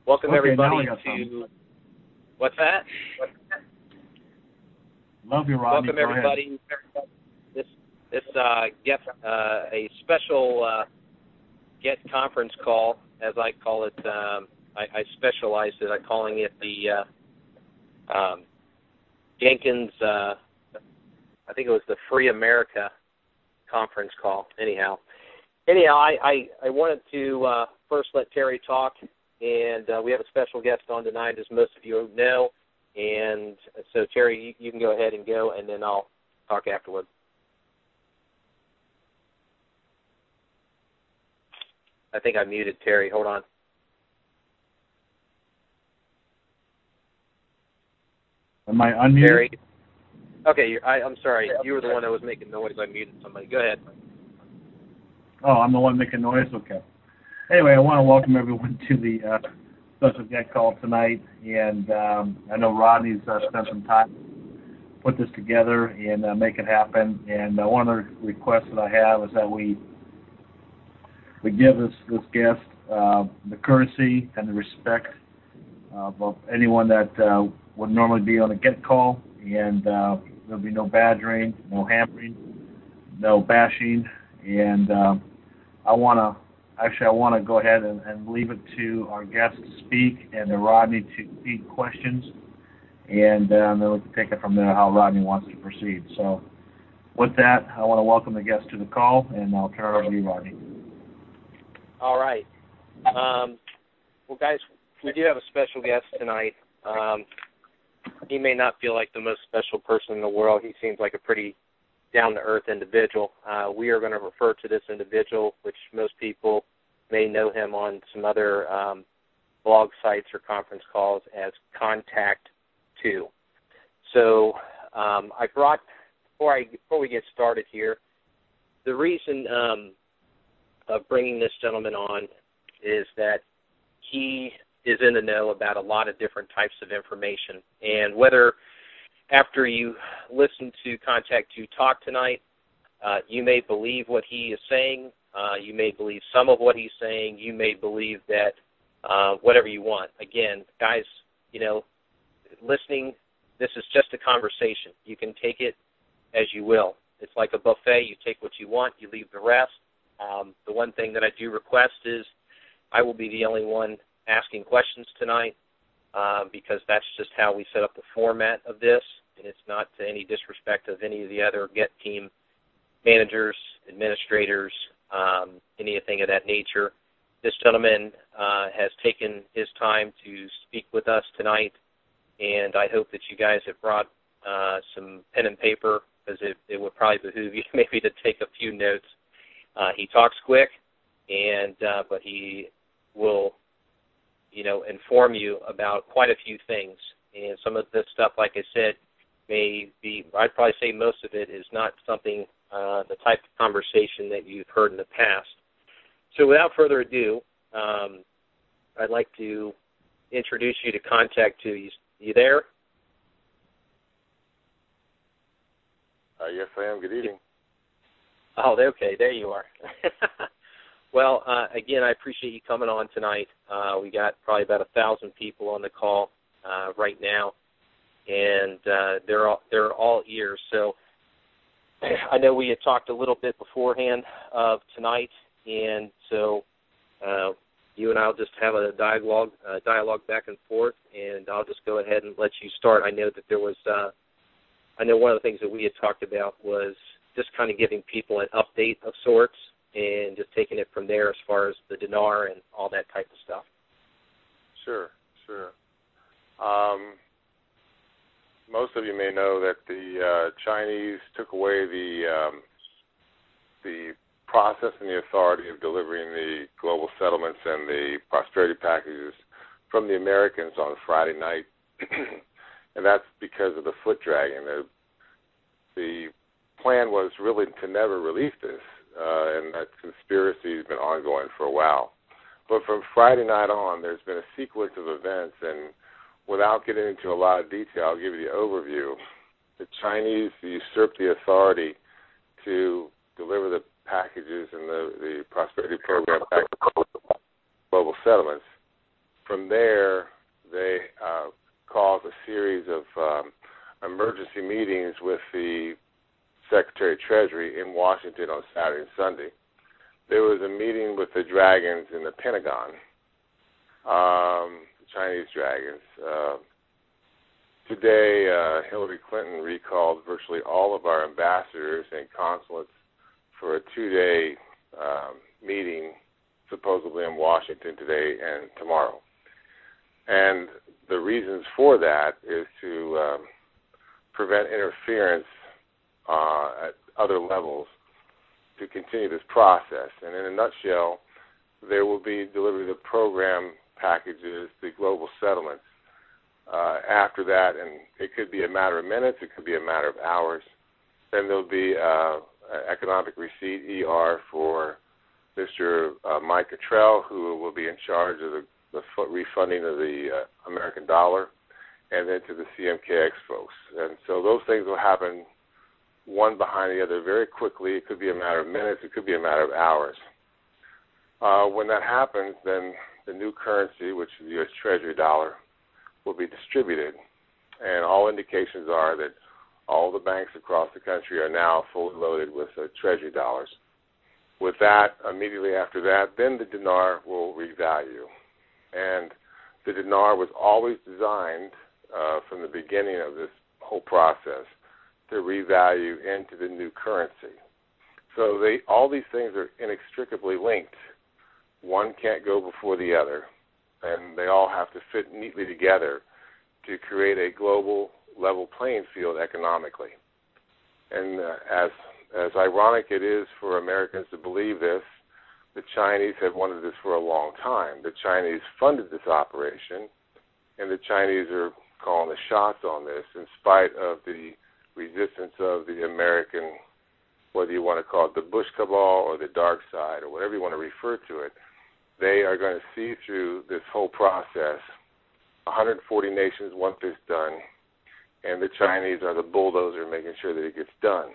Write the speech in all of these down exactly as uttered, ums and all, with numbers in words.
Welcome okay, everybody to some. What's that? Love you, Rodney. Welcome Go everybody. Ahead. This this uh, get uh, a special uh, get conference call, as I call it. Um, I, I specialized it. I'm calling it the uh, um, Jenkins. Uh, I think it was the Free America conference call. Anyhow, anyhow, I I, I wanted to uh, first let Terry talk. And uh, we have a special guest on tonight, as most of you know. And so, Terry, you, you can go ahead and go, and then I'll talk afterward. I think I muted Terry. Hold on. Am I unmuted? Terry. Okay, you're, I, I'm sorry. You were the one that was making noise. I muted somebody. Go ahead. Oh, I'm the one making noise? Okay. Anyway, I want to welcome everyone to the uh, special get call tonight, and um, I know Rodney's uh, spent some time to put this together and uh, make it happen. And uh, one of the requests that I have is that we we give this this guest uh, the courtesy and the respect uh, of anyone that uh, would normally be on a get call, and uh, there'll be no badgering, no hammering, no bashing, and uh, I want to. Actually, I want to go ahead and, and leave it to our guest to speak and to Rodney to feed questions, and um, then we can take it from there how Rodney wants to proceed. So with that, I want to welcome the guest to the call, and I'll turn it over to you, Rodney. All right. Um, well, guys, we do have a special guest tonight. Um, he may not feel like the most special person in the world. He seems like a pretty down-to-earth individual. Uh, we are going to refer to this individual, which most people may know him on some other um, blog sites or conference calls, as Contact two. So um, I brought, before, I, before we get started here, the reason um, of bringing this gentleman on is that he is in the know about a lot of different types of information. And whether after you listen to Contact two talk tonight, uh, you may believe what he is saying. Uh, you may believe some of what he's saying. You may believe that uh, whatever you want. Again, guys, you know, listening, this is just a conversation. You can take it as you will. It's like a buffet. You take what you want. You leave the rest. Um, the one thing that I do request is I will be the only one asking questions tonight. Uh, because that's just how we set up the format of this, and it's not to any disrespect of any of the other Get team managers, administrators, um, anything of that nature. This gentleman uh, has taken his time to speak with us tonight, and I hope that you guys have brought uh, some pen and paper, because it, it would probably behoove you maybe to take a few notes. Uh, he talks quick, and uh, but he will you know, inform you about quite a few things. And some of this stuff, like I said, may be, I'd probably say most of it is not something, uh, the type of conversation that you've heard in the past. So without further ado, um, I'd like to introduce you to Contact two. You, you there? Uh, yes, I am. Good evening. Oh, okay. There you are. Well, uh, again, I appreciate you coming on tonight. Uh, we got probably about a thousand people on the call uh, right now, and uh, they're all, they're all ears. So I know we had talked a little bit beforehand of tonight, and so uh, you and I will just have a dialogue uh, dialogue back and forth, and I'll just go ahead and let you start. I know that there was, uh, I know one of the things that we had talked about was just kind of giving people an update of sorts, and just taking it from there as far as the dinar and all that type of stuff. Sure, sure. Um, most of you may know that the uh, Chinese took away the um, the process and the authority of delivering the global settlements and the prosperity packages from the Americans on Friday night, and that's because of the foot dragging. The, the plan was really to never release this. Uh, and that conspiracy has been ongoing for a while. But from Friday night on, there's been a sequence of events, and without getting into a lot of detail, I'll give you the overview. The Chinese usurped the authority to deliver the packages and the, the prosperity program back to global settlements from there, they uh, called a series of um, emergency meetings with the Secretary of Treasury in Washington on Saturday and Sunday. There was a meeting with the dragons in the Pentagon, um, the Chinese dragons. Uh, today, uh, Hillary Clinton recalled virtually all of our ambassadors and consulates for a two-day um, meeting, supposedly in Washington today and tomorrow. And the reasons for that is to um, prevent interference uh, at other levels to continue this process. And in a nutshell, there will be delivery of the program packages, the global settlements. Uh, after that, and it could be a matter of minutes, it could be a matter of hours, then there'll be uh, an economic receipt, E R, for Mister Uh, Mike Cottrell, who will be in charge of the, the refunding of the uh, American dollar, and then to the C M K X folks. And so those things will happen one behind the other very quickly. It could be a matter of minutes. It could be a matter of hours. Uh, when that happens, then the new currency, which is the U S Treasury dollar, will be distributed. And all indications are that all the banks across the country are now fully loaded with uh, Treasury dollars. With that, immediately after that, then the dinar will revalue. And the dinar was always designed uh, from the beginning of this whole process to revalue into the new currency. So they, all these things are inextricably linked. One can't go before the other, and they all have to fit neatly together to create a global level playing field economically. And uh, as as ironic it is for Americans to believe this, the Chinese have wanted this for a long time. The Chinese funded this operation, and the Chinese are calling the shots on this in spite of the resistance of the American, whether you want to call it the Bush cabal or the dark side or whatever you want to refer to it. They are going to see through this whole process. one hundred forty nations want this done, and the Chinese are the bulldozer making sure that it gets done.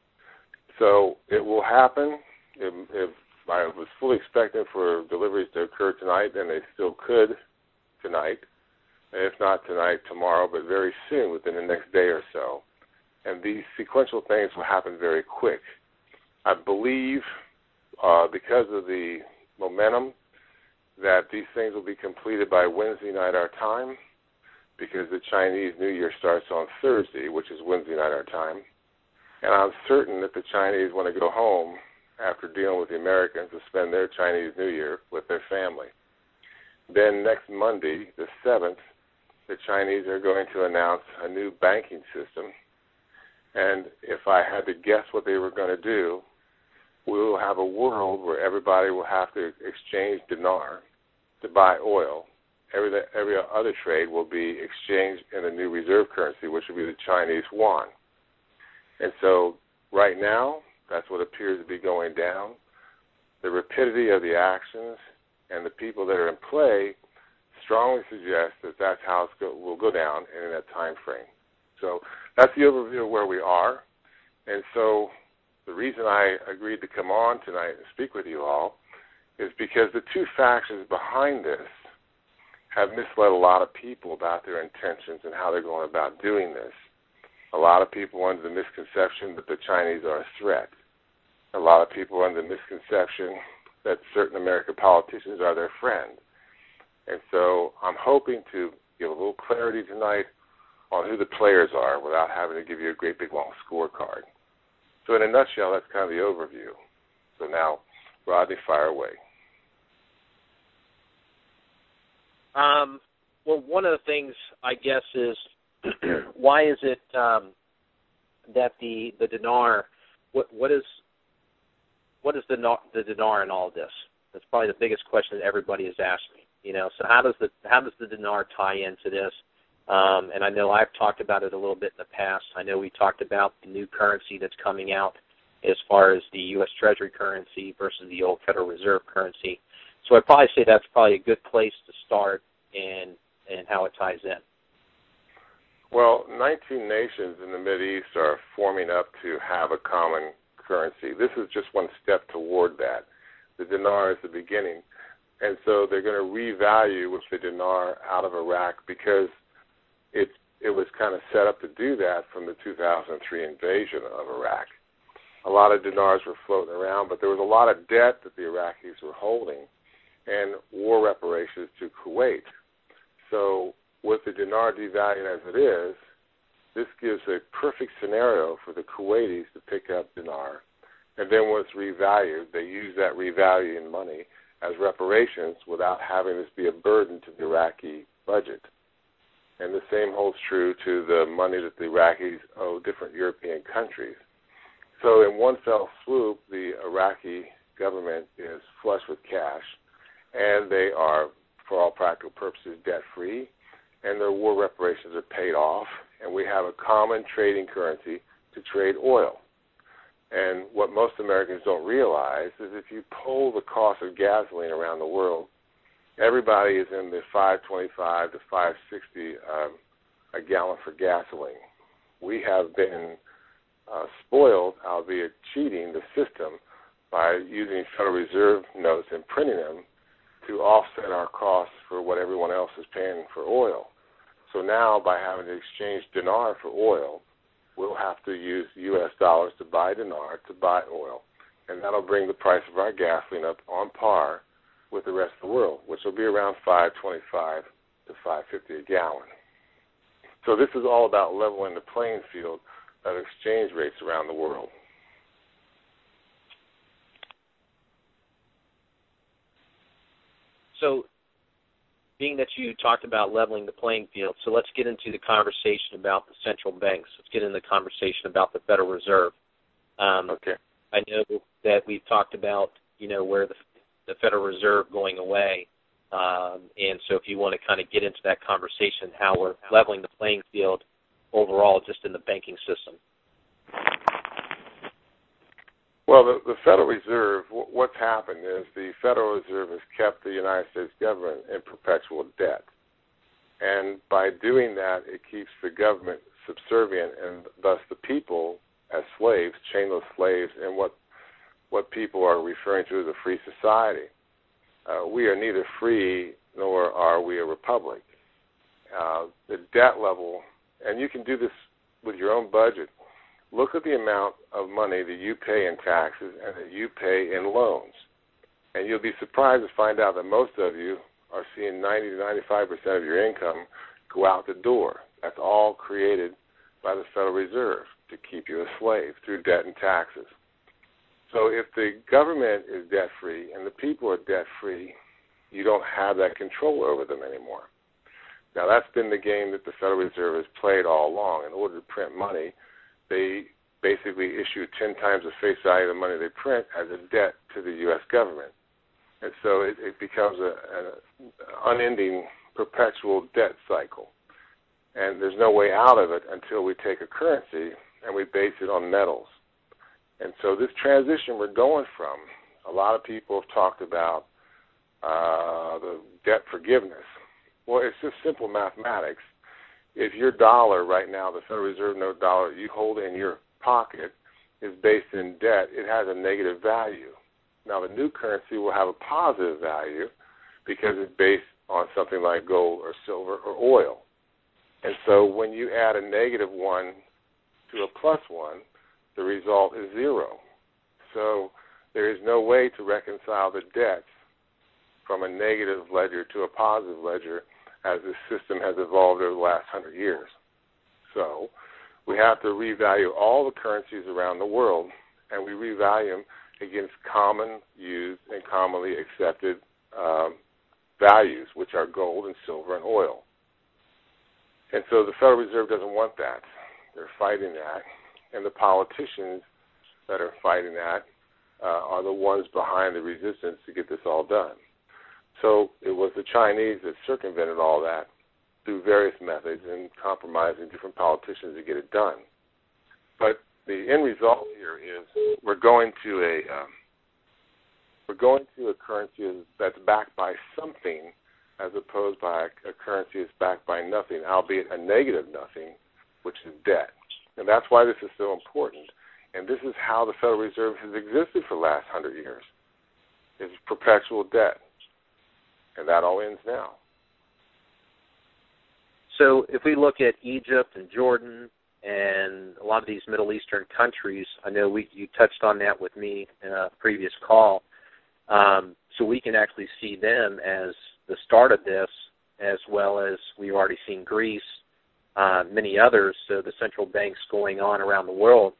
So it will happen. If, if I was fully expecting for deliveries to occur tonight, and they still could tonight. If not tonight, tomorrow, but very soon, within the next day or so. And these sequential things will happen very quick. I believe, uh, because of the momentum, that these things will be completed by Wednesday night our time, because the Chinese New Year starts on Thursday, which is Wednesday night our time. And I'm certain that the Chinese want to go home after dealing with the Americans to spend their Chinese New Year with their family. Then next Monday, the seventh, the Chinese are going to announce a new banking system. And if I had to guess what they were going to do, we will have a world where everybody will have to exchange dinar to buy oil. Every, every other trade will be exchanged in a new reserve currency, which will be the Chinese yuan. And so right now, that's what appears to be going down. The rapidity of the actions and the people that are in play strongly suggest that that's how it will go down in that time frame. So that's the overview of where we are. And so the reason I agreed to come on tonight and speak with you all is because the two factions behind this have misled a lot of people about their intentions and how they're going about doing this. A lot of people under the misconception that the Chinese are a threat. A lot of people under the misconception that certain American politicians are their friend. And so I'm hoping to give a little clarity tonight on who the players are without having to give you a great big long scorecard. So in a nutshell, that's kind of the overview. So now, Rodney, fire away. Um, well, one of the things, I guess, is why is it um, that the, the dinar, what, what is what is the, the dinar in all of this? That's probably the biggest question that everybody has asked me. You know, so how does the how does the dinar tie into this? Um, and I know I've talked about it a little bit in the past. I know we talked about the new currency that's coming out as far as the U S Treasury currency versus the old Federal Reserve currency. So I'd probably say that's probably a good place to start and and how it ties in. Well, nineteen nations in the Mideast are forming up to have a common currency. This is just one step toward that. The dinar is the beginning. And so they're going to revalue with the dinar out of Iraq because it, it was kind of set up to do that from the two thousand three invasion of Iraq. A lot of dinars were floating around, but there was a lot of debt that the Iraqis were holding and war reparations to Kuwait. So with the dinar devaluing as it is, this gives a perfect scenario for the Kuwaitis to pick up dinar. And then when it's revalued, they use that revaluing money as reparations without having this be a burden to the Iraqi budget. And the same holds true to the money that the Iraqis owe different European countries. So in one fell swoop, the Iraqi government is flush with cash, and they are, for all practical purposes, debt-free, and their war reparations are paid off, and we have a common trading currency to trade oil. And what most Americans don't realize is if you poll the cost of gasoline around the world, everybody is in the five twenty-five to five sixty um, a gallon for gasoline. We have been uh, spoiled, albeit cheating the system, by using Federal Reserve notes and printing them to offset our costs for what everyone else is paying for oil. So now, by having to exchange dinar for oil, we'll have to use U S dollars to buy dinar to buy oil, and that'll bring the price of our gasoline up on par with the rest of the world, which will be around five twenty-five to five fifty a gallon. So this is all about leveling the playing field of exchange rates around the world. So, being that you talked about leveling the playing field, so let's get into the conversation about the central banks. Let's get into the conversation about the Federal Reserve. Um, okay. I know that we've talked about, you know, where the, the Federal Reserve going away, um, and so if you want to kind of get into that conversation, how we're leveling the playing field overall just in the banking system. Well, the, the Federal Reserve, w- what's happened is the Federal Reserve has kept the United States government in perpetual debt. And by doing that, it keeps the government subservient and thus the people as slaves, chainless slaves, in what, what people are referring to as a free society. Uh, we are neither free nor are we a republic. Uh, the debt level, and you can do this with your own budget. Look at the amount of money that you pay in taxes and that you pay in loans. And you'll be surprised to find out that most of you are seeing ninety to ninety-five percent of your income go out the door. That's all created by the Federal Reserve to keep you a slave through debt and taxes. So if the government is debt-free and the people are debt-free, you don't have that control over them anymore. Now, that's been the game that the Federal Reserve has played all along. In order to print money, they basically issue ten times the face value of the money they print as a debt to the U S government. And so it, it becomes an unending, perpetual debt cycle. And there's no way out of it until we take a currency and we base it on metals. And so this transition we're going from, a lot of people have talked about uh, the debt forgiveness. Well, it's just simple mathematics. If your dollar right now, the Federal Reserve note dollar you hold in your pocket, is based in debt, it has a negative value. Now, the new currency will have a positive value because it's based on something like gold or silver or oil. And so when you add a negative one to a plus one, the result is zero. So there is no way to reconcile the debts from a negative ledger to a positive ledger as this system has evolved over the last hundred years. So we have to revalue all the currencies around the world, and we revalue them against common used and commonly accepted um, values, which are gold and silver and oil. And so the Federal Reserve doesn't want that. They're fighting that. And the politicians that are fighting that uh, are the ones behind the resistance to get this all done. So it was the Chinese that circumvented all that through various methods and compromising different politicians to get it done. But the end result here is we're going to a um, we're going to a currency that's backed by something, as opposed by a, a currency that's backed by nothing, albeit a negative nothing, which is debt. And that's why this is so important. And this is how the Federal Reserve has existed for the last hundred years. It's perpetual debt. And that all ends now. So if we look at Egypt and Jordan and a lot of these Middle Eastern countries, I know we you touched on that with me in a previous call, um, so we can actually see them as the start of this, as well as we've already seen Greece, uh, many others, so the central banks going on around the world.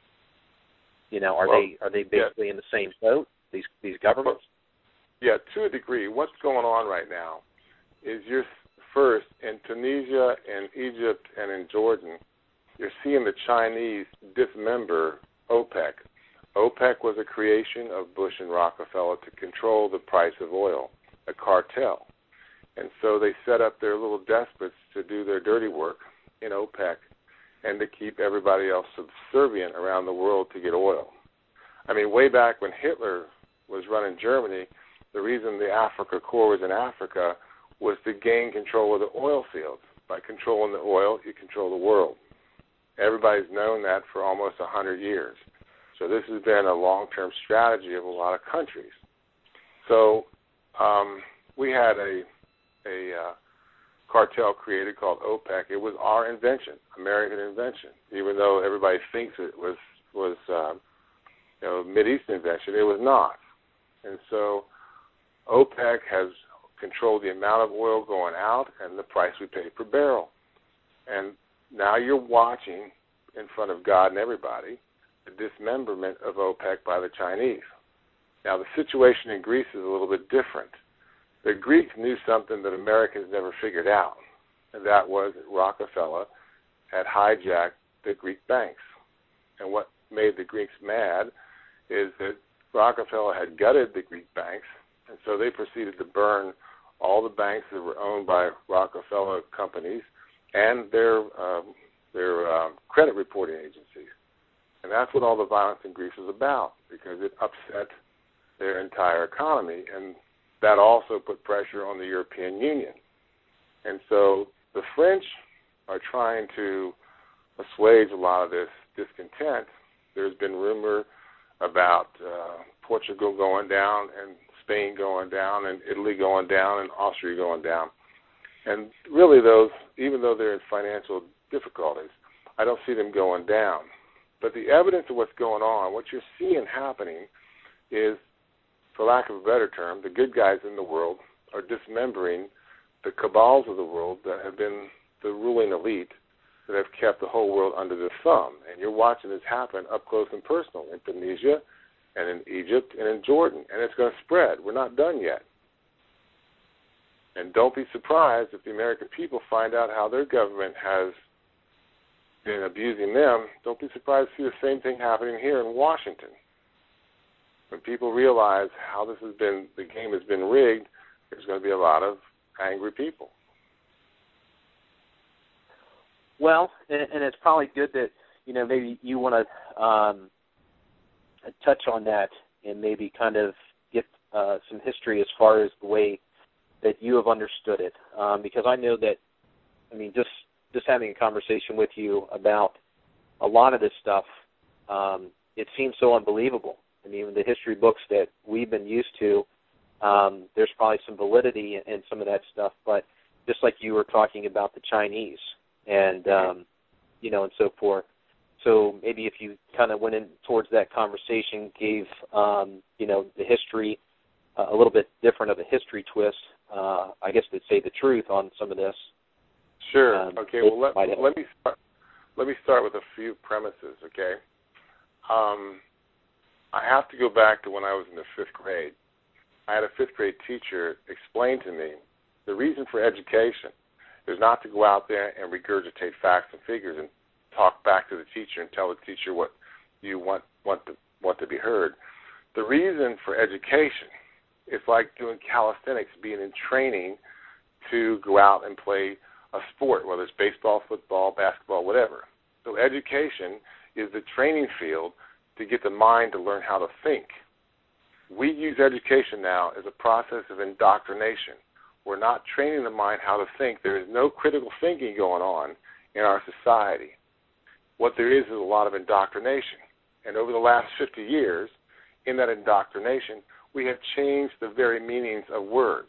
You know, are well, they are they basically yeah. in the same boat, these these governments? Yeah, to a degree. What's going on right now is you're first in Tunisia and Egypt and in Jordan, you're seeing the Chinese dismember OPEC. OPEC was a creation of Bush and Rockefeller to control the price of oil, a cartel. And so they set up their little despots to do their dirty work in OPEC and to keep everybody else subservient around the world to get oil. I mean, way back when Hitler was running Germany, the reason the Africa Corps was in Africa was to gain control of the oil fields. By controlling the oil, you control the world. Everybody's known that for almost one hundred years. So this has been a long-term strategy of a lot of countries. So um, we had a, a uh, cartel created called OPEC. It was our invention, American invention, even though everybody thinks it was, was uh, you know, Mideastern invention. It was not. And so OPEC has controlled the amount of oil going out and the price we pay per barrel. And now you're watching in front of God and everybody the dismemberment of OPEC by the Chinese. Now the situation in Greece is a little bit different. The Greeks knew something that Americans never figured out, and that was that Rockefeller had hijacked the Greek banks. And what made the Greeks mad is that Rockefeller had gutted the Greek banks, and so they proceeded to burn all the banks that were owned by Rockefeller companies and their um, their um, credit reporting agencies. And that's what all the violence in Greece was about, because it upset their entire economy, and that also put pressure on the European Union. And so the French are trying to assuage a lot of this discontent. There's been rumor about uh, Portugal going down and Spain going down and Italy going down and Austria going down. And really those, even though they're in financial difficulties, I don't see them going down. But the evidence of what's going on, what you're seeing happening is, for lack of a better term, the good guys in the world are dismembering the cabals of the world that have been the ruling elite that have kept the whole world under their thumb. And you're watching this happen up close and personal in Tunisia and in Egypt and in Jordan. And it's going to spread. We're not done yet. And don't be surprised if the American people find out how their government has been abusing them. Don't be surprised to see the same thing happening here in Washington. When people realize how this has been, the game has been rigged, there's going to be a lot of angry people. Well, and, and it's probably good that, you know, maybe you want to um, touch on that and maybe kind of get uh, some history as far as the way that you have understood it. Um, because I know that, I mean, just, just having a conversation with you about a lot of this stuff, um, it seems so unbelievable. I mean, the history books that we've been used to, um, there's probably some validity in, in some of that stuff. But just like you were talking about the Chinese and, um, you know, and so forth. So maybe if you kind of went in towards that conversation, gave, um, you know, the history uh, a little bit different of a history twist, uh, I guess to say the truth on some of this. Sure. Um, okay. Well, let, let me start. Let me start with a few premises. Okay. Um, I have to go back to when I was in the fifth grade. I had a fifth grade teacher explain to me the reason for education is not to go out there and regurgitate facts and figures and talk back to the teacher and tell the teacher what you want want to want to be heard. The reason for education is like doing calisthenics, being in training to go out and play a sport, whether it's baseball, football, basketball, whatever. So education is the training field to get the mind to learn how to think. We use education now as a process of indoctrination. We're not training the mind how to think. There is no critical thinking going on in our society. What there is is a lot of indoctrination. And over the last fifty years, in that indoctrination, we have changed the very meanings of words.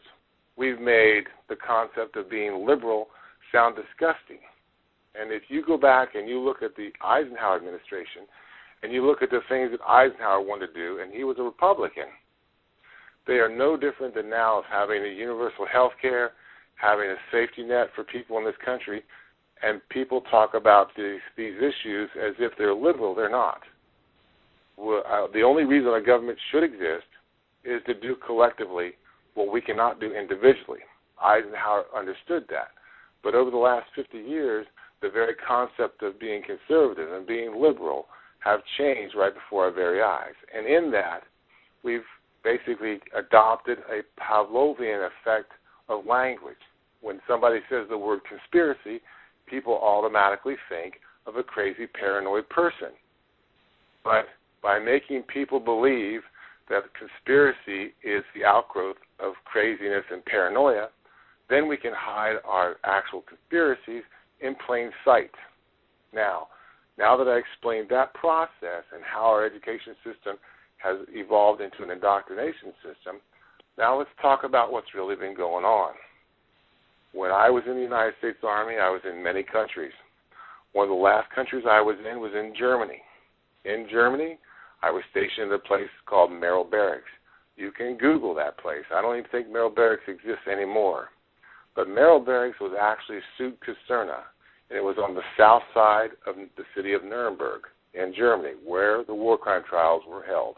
we've made the concept of being liberal sound disgusting. And if you go back and you look at the Eisenhower administration and you look at the things that Eisenhower wanted to do, and he was a Republican, they are no different than now of having a universal health care, having a safety net for people in this country, and people talk about these, these issues as if they're liberal. They're not. Well, uh, the only reason a government should exist is to do collectively what we cannot do individually. Eisenhower understood that. But over the last fifty years, the very concept of being conservative and being liberal have changed right before our very eyes. And in that, we've basically adopted a Pavlovian effect of language. When somebody says the word conspiracy, people automatically think of a crazy, paranoid person. But by making people believe that conspiracy is the outgrowth of craziness and paranoia, then we can hide our actual conspiracies in plain sight. Now, now that I explained that process and how our education system has evolved into an indoctrination system, now let's talk about what's really been going on. When I was in the United States Army, I was in many countries. One of the last countries I was in was in Germany. In Germany, I was stationed at a place called Merrill Barracks. You can Google that place. I don't even think Merrill Barracks exists anymore. But Merrill Barracks was actually Süd Kaserne, and it was on the south side of the city of Nuremberg in Germany, where the war crime trials were held.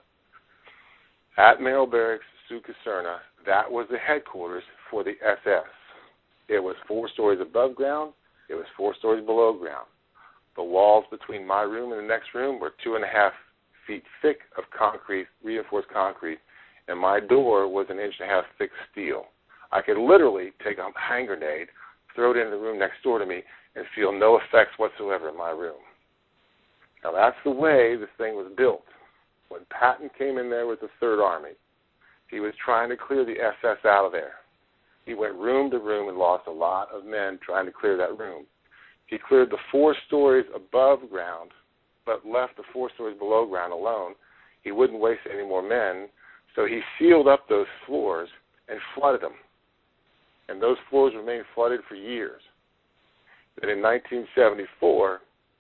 At Merrill Barracks, Süd Kaserne, that was the headquarters for the S S. It was four stories above ground. It was four stories below ground. The walls between my room and the next room were two and a half feet thick of concrete, reinforced concrete, and my door was an inch and a half thick steel. I could literally take a hand grenade, throw it into the room next door to me, and feel no effects whatsoever in my room. Now, that's the way this thing was built. When Patton came in there with the Third Army, he was trying to clear the S S out of there. He went room to room and lost a lot of men trying to clear that room. He cleared the four stories above ground, but left the four stories below ground alone. He wouldn't waste any more men, so he sealed up those floors and flooded them. And those floors remained flooded for years. Then in nineteen seventy-four,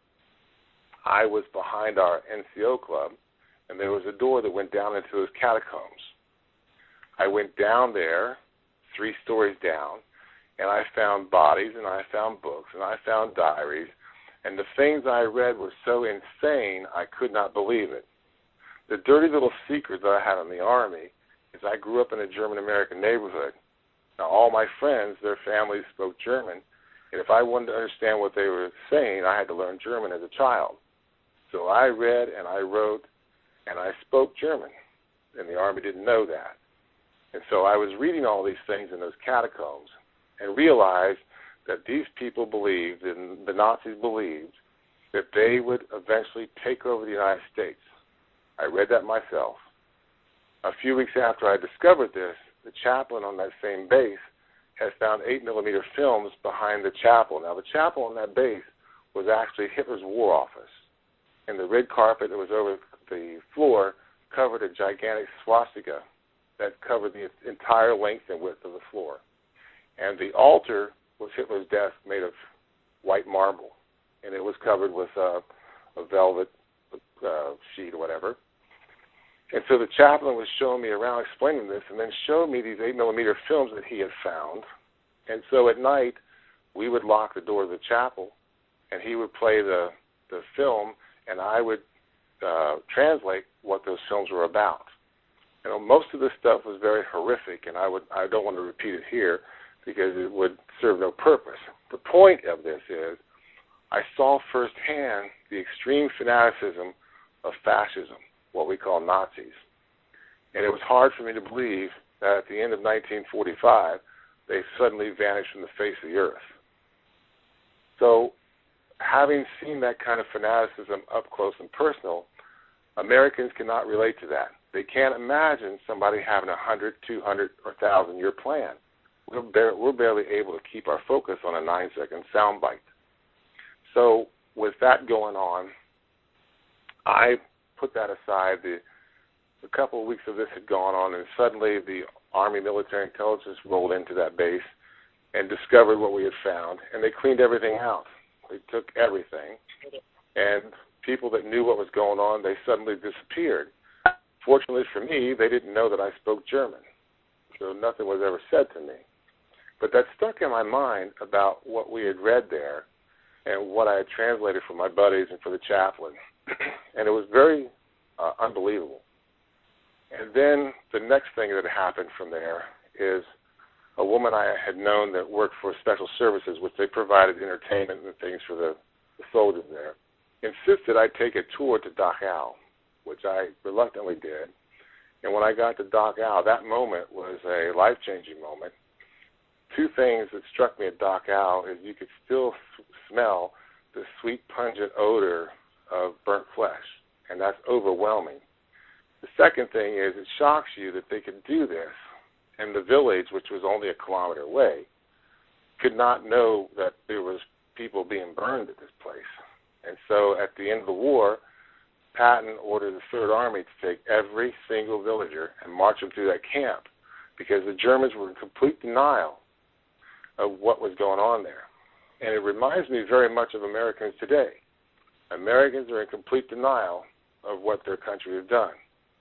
I was behind our N C O club, and there was a door that went down into those catacombs. I went down there, three stories down, and I found bodies, and I found books, and I found diaries, and the things I read were so insane I could not believe it. The dirty little secret that I had in the Army is I grew up in a German-American neighborhood. Now, all my friends, their families spoke German, and if I wanted to understand what they were saying, I had to learn German as a child. So I read and I wrote and I spoke German, and the Army didn't know that. And so I was reading all these things in those catacombs and realized that these people believed, and the Nazis believed, that they would eventually take over the United States. I read that myself. A few weeks after I discovered this, the chaplain on that same base has found eight millimeter films behind the chapel. Now, the chapel on that base was actually Hitler's war office, and the red carpet that was over the floor covered a gigantic swastika that covered the entire length and width of the floor. And the altar was Hitler's desk made of white marble, and it was covered with uh, a velvet uh, sheet or whatever. And so the chaplain was showing me around, explaining this, and then showed me these eight millimeter films that he had found. And so at night, we would lock the door of the chapel, and he would play the, the film, and I would uh, translate what those films were about. You know, most of this stuff was very horrific, and I would I don't want to repeat it here because it would serve no purpose. The point of this is I saw firsthand the extreme fanaticism of fascism, what we call Nazis. And it was hard for me to believe that at the end of nineteen forty-five, they suddenly vanished from the face of the earth. So having seen that kind of fanaticism up close and personal, Americans cannot relate to that. They can't imagine somebody having a one hundred, two hundred, or one thousand year plan. We're, bar- we're barely able to keep our focus on a nine-second soundbite. So with that going on, I put that aside. The, a couple of weeks of this had gone on, and suddenly the Army military intelligence rolled into that base and discovered what we had found, and they cleaned everything out. They took everything, and people that knew what was going on, they suddenly disappeared. Fortunately for me, they didn't know that I spoke German, so nothing was ever said to me. But that stuck in my mind about what we had read there and what I had translated for my buddies and for the chaplain, and it was very uh, unbelievable. And then the next thing that happened from there is a woman I had known that worked for Special Services, which they provided entertainment and things for the, the soldiers there, insisted I take a tour to Dachau, which I reluctantly did. And when I got to Dachau, that moment was a life-changing moment. Two things that struck me at Dachau is you could still s- smell the sweet, pungent odor of burnt flesh, and that's overwhelming. The second thing is it shocks you that they could do this, and the village, which was only a kilometer away, could not know that there was people being burned at this place. And so at the end of the war, Patton ordered the Third Army to take every single villager and march them through that camp because the Germans were in complete denial of what was going on there. And it reminds me very much of Americans today. Americans are in complete denial of what their country has done.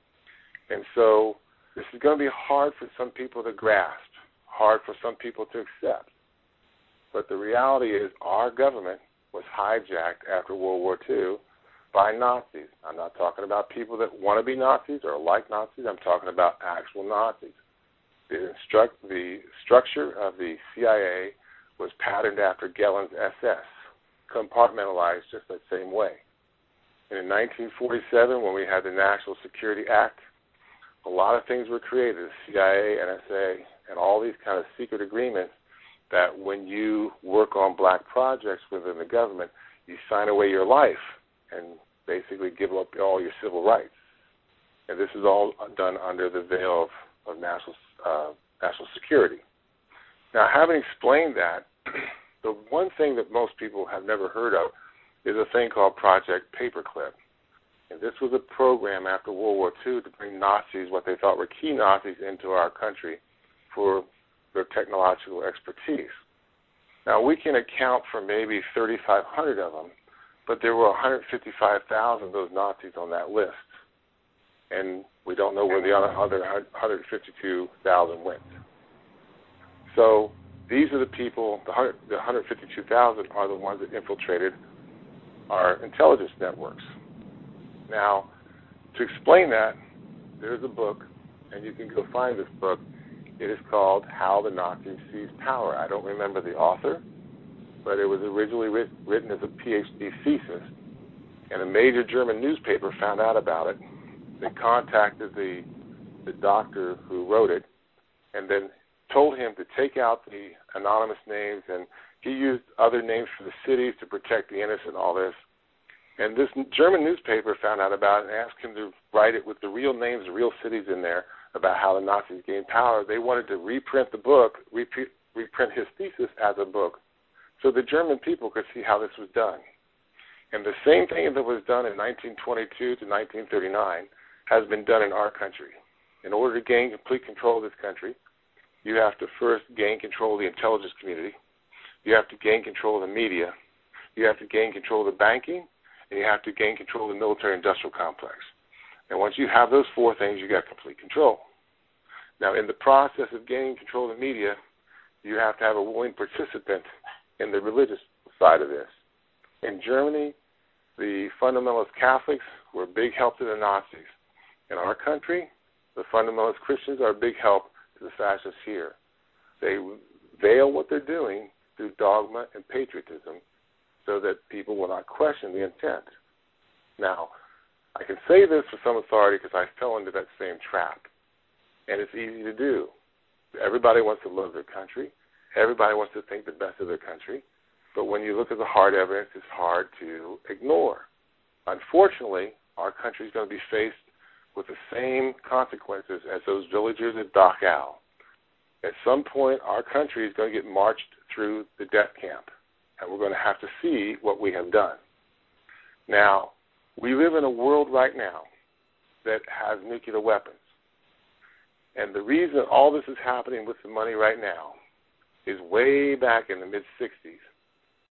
And so this is going to be hard for some people to grasp, hard for some people to accept. But the reality is our government was hijacked after World War Two by Nazis. I'm not talking about people that want to be Nazis or like Nazis. I'm talking about actual Nazis. The, instruct, the structure of the C I A was patterned after Gellen's S S, compartmentalized just that same way. And in nineteen forty-seven, when we had the National Security Act, a lot of things were created, the C I A, N S A, and all these kind of secret agreements that when you work on black projects within the government, you sign away your life and basically give up all your civil rights. And this is all done under the veil of, of national, uh, national security. Now, having explained that, the one thing that most people have never heard of is a thing called Project Paperclip. And this was a program after World War Two to bring Nazis, what they thought were key Nazis, into our country for their technological expertise. Now, we can account for maybe thirty-five hundred of them, but there were one hundred fifty-five thousand of those Nazis on that list. And we don't know where the other one hundred fifty-two thousand went. So these are the people, the one hundred fifty-two thousand are the ones that infiltrated our intelligence networks. Now, to explain that, there's a book, and you can go find this book. It is called How the Nazis Seized Power. I don't remember the author, but it was originally writ- written as a PhD thesis, and a major German newspaper found out about it. They contacted the, the doctor who wrote it and then told him to take out the anonymous names, and he used other names for the cities to protect the innocent, all this. And this German newspaper found out about it and asked him to write it with the real names, the real cities in there about how the Nazis gained power. They wanted to reprint the book, reprint, reprint his thesis as a book, so the German people could see how this was done. And the same thing that was done in nineteen twenty-two to nineteen thirty-nine has been done in our country. In order to gain complete control of this country, you have to first gain control of the intelligence community. You have to gain control of the media. You have to gain control of the banking. And you have to gain control of the military-industrial complex. And once you have those four things, you got complete control. Now, in the process of gaining control of the media, you have to have a willing participant in the religious side of this. In Germany, the fundamentalist Catholics were a big help to the Nazis. In our country, the fundamentalist Christians are a big help to the fascists here. They veil what they're doing through dogma and patriotism, so that people will not question the intent. Now, I can say this with some authority because I fell into that same trap, and it's easy to do. Everybody wants to love their country. Everybody wants to think the best of their country, but when you look at the hard evidence, it's hard to ignore. Unfortunately, our country is going to be faced with the same consequences as those villagers at Dachau. At some point, our country is going to get marched through the death camp, and we're going to have to see what we have done. Now, we live in a world right now that has nuclear weapons. And the reason all this is happening with the money right now is way back in the mid-sixties,